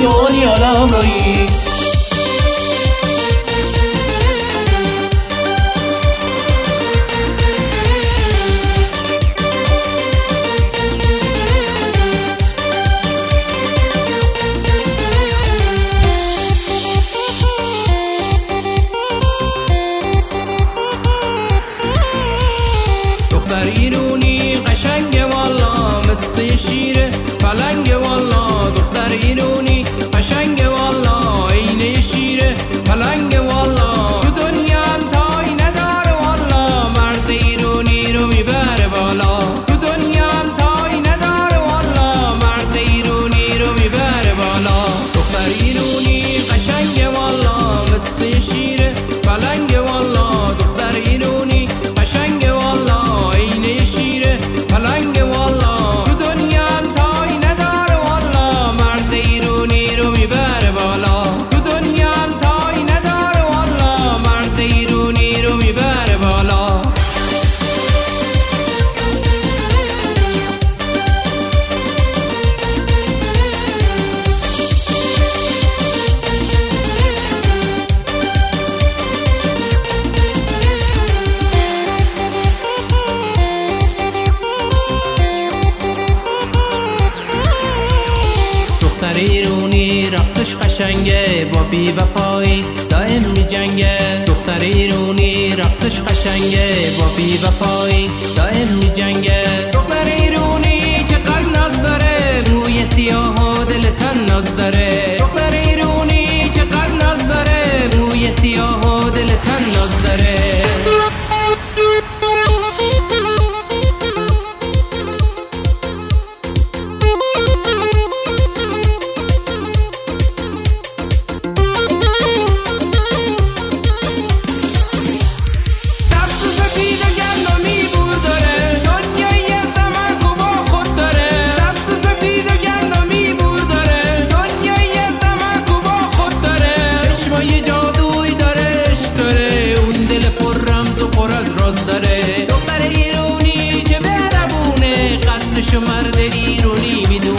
دیوانی عالم رایی. دختر ایرونی قشنگه والا مثل شیره پلنگه والا. دختر ایرونی قشنگه والا عین شیره پلنگه والا. تو دنیا انتهای نداره والا مرد ایرونی رو میبره بالا. تو دنیا انتهای نداره والا مرد ایرونی رو میبره بالا. دختر ایرونی قشنگه والا مثل شیره پلنگه والا. دختر ایرونی قشنگه والا عین شیره پلنگه والا. تو دنیا انتهای نداره والا مرد ایرونی رو میبره بالا. تو دنیا انتهای نداره والا مرد ایرونی رو میبره بالا. دختر ایرونی رقصش قشنگه با بی وفایی دائم می جنگه. دختر ایرونی رقصش قشنگه با بی وفایی دائم می جنگه. دختر ایرونی چقدر ناز داره موی سیاه و دل تن ناز داره. دختر ایرونی چقدر ناز داره موی سیاه و دل تن ناز داره. دختر ایرونی که مهربونه قدرشو مرد ایرونی میدونه.